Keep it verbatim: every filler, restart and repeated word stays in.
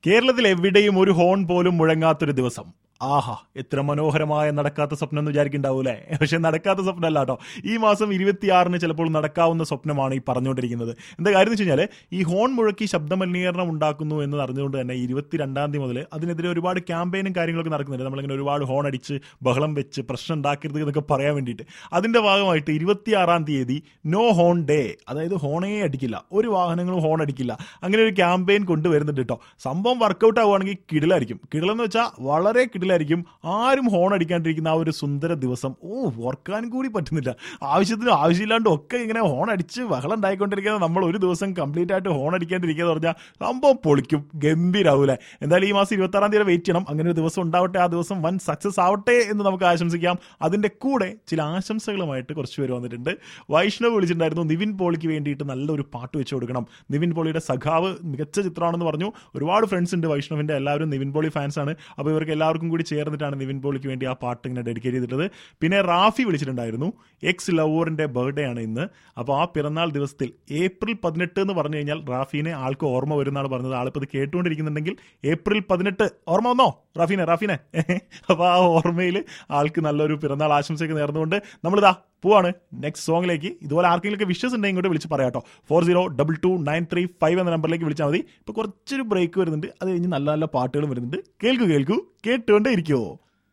കേരളത്തിൽ എവിടെയും ഒരു ഹോൺ പോലും മുഴങ്ങാത്തൊരു ദിവസം. ആഹാ, എത്ര മനോഹരമായ നടക്കാത്ത സ്വപ്നം എന്ന് വിചാരിക്കുന്നുണ്ടാവൂലേ? പക്ഷെ നടക്കാത്ത സ്വപ്നമല്ല കേട്ടോ. ഈ മാസം ഇരുപത്തിയാറിന് ചിലപ്പോൾ നടക്കാവുന്ന സ്വപ്നമാണ് ഈ പറഞ്ഞുകൊണ്ടിരിക്കുന്നത്. എന്താ കാര്യം എന്ന് വെച്ച് കഴിഞ്ഞാൽ, ഈ ഹോൺ മുഴക്കി ശബ്ദ മലിനീകരണം ഉണ്ടാക്കുന്നു എന്ന് അറിഞ്ഞുകൊണ്ട് തന്നെ ഇരുപത്തിരണ്ടാം തീയതി മുതൽ അതിനെതിരെ ഒരുപാട് ക്യാമ്പയിനും കാര്യങ്ങളൊക്കെ നടക്കുന്നുണ്ട്. നമ്മളിങ്ങനെ ഒരുപാട് ഹോൺ അടിച്ച് ബഹളം വെച്ച് പ്രശ്നം ഉണ്ടാക്കരുത് എന്നൊക്കെ പറയാൻ വേണ്ടിയിട്ട്. അതിന്റെ ഭാഗമായിട്ട് ഇരുപത്തിയാറാം തീയതി നോ ഹോൺ ഡേ, അതായത് ഹോണേ അടിക്കില്ല, ഒരു വാഹനങ്ങളും ഹോൺ അടിക്കില്ല, അങ്ങനെ ഒരു ക്യാമ്പയിൻ കൊണ്ടുവരുന്നുണ്ട് കേട്ടോ. സംഭവം വർക്കൗട്ട് ആവുകയാണെങ്കിൽ കിടിലായിരിക്കും. കിടിലെന്ന് വെച്ചാൽ വളരെ കിടിലായിരിക്കും. ആരും ഹോൺ അടിക്കാണ്ടിരിക്കുന്ന ആ ഒരു സുന്ദര ദിവസം ഓ ഓർക്കാൻ കൂടി പറ്റുന്നില്ല. ആവശ്യത്തിനും ആവശ്യമില്ലാണ്ടും ഒക്കെ ഇങ്ങനെ ഹോൺ അടിച്ച് ബഹളം ഉണ്ടായിക്കൊണ്ടിരിക്കുന്ന നമ്മൾ ഒരു ദിവസം കംപ്ലീറ്റ് ആയിട്ട് ഹോൺ അടിക്കാണ്ടിരിക്കുക എന്ന് പറഞ്ഞാൽ സംഭവം പൊളിക്കും, ഗംഭീരാവൂലെ. എന്തായാലും ഈ മാസം ഇരുപത്തി ആറാം തീയതി വെയിറ്റ് ചെയ്യണം. അങ്ങനെ ഒരു ദിവസം ഉണ്ടാവട്ടെ, ആ ദിവസം വൻ സക്സസ് ആവട്ടെ എന്ന് നമുക്ക് ആശംസിക്കാം. അതിന്റെ കൂടെ ചില ആശംസകളുമായിട്ട് കുറച്ച് പേര് വന്നിട്ടുണ്ട്. വൈഷ്ണവ് വിളിച്ചിട്ടുണ്ടായിരുന്നു, നിവിൻ പോളിക്ക് വേണ്ടിയിട്ട് നല്ലൊരു പാട്ട് വെച്ച് കൊടുക്കണം. നിവിൻ പോളിയുടെ സഖാവ് മികച്ച ചിത്രമാണെന്ന് പറഞ്ഞു. ഒരുപാട് ഫ്രണ്ട്സ് ഉണ്ട് വൈഷ്ണവിന്റെ, എല്ലാവരും നിവിൻ പോളി ഫാൻസ് ആണ്. അപ്പോൾ ഇവർക്ക് എല്ലാവർക്കും കൂടി ചേർന്നിട്ടാണ് നിവിൻ പോളിക്ക് വേണ്ടി ആ പാട്ട് ഇങ്ങനെ ഡെഡിക്കേറ്റ് ചെയ്തിട്ടുള്ളത്. പിന്നെ റാഫി വിളിച്ചിട്ടുണ്ടായിരുന്നു, എക്സ് ലവറിന്റെ ബർത്ത്ഡേ ആണ് ഇന്ന്. അപ്പോൾ ആ പിറന്നാൾ ദിവസത്തിൽ ഏപ്രിൽ പതിനെട്ട് എന്ന് പറഞ്ഞു കഴിഞ്ഞാൽ റാഫീനെ ആൾക്ക് ഓർമ്മ വരുന്നതാണ് പറഞ്ഞത്. ആളിപ്പോൾ ഇത് കേട്ടുകൊണ്ടിരിക്കുന്നുണ്ടെങ്കിൽ ഏപ്രിൽ പതിനെട്ട് ഓർമ്മ വന്നോ റാഫീനെ റാഫീനെ അപ്പോൾ ആ ഓർമ്മയിൽ ആൾക്ക് നല്ലൊരു പിറന്നാൾ ആശംസയൊക്കെ നേർന്നുകൊണ്ട് നമ്മളിതാ പോവാണ് നെക്സ്റ്റ് സോങ്ങിലേക്ക്. ഇതുപോലെ ആർക്കെങ്കിലും വിഷസ് ഉണ്ടെങ്കിൽ ഇങ്ങോട്ട് വിളിച്ച് പറയാം കേട്ടോ. Four zero double two nine three five എന്ന നമ്പറിലേക്ക് വിളിച്ചാൽ മതി. ഇപ്പോൾ കുറച്ചൊരു ബ്രേക്ക് വരുന്നുണ്ട്, അത് കഴിഞ്ഞ് നല്ല നല്ല പാട്ടുകളും വരുന്നുണ്ട്. കേൾക്കൂ കേൾക്കൂ കേട്ടുകൊണ്ടേ ഇരിക്കുമോ.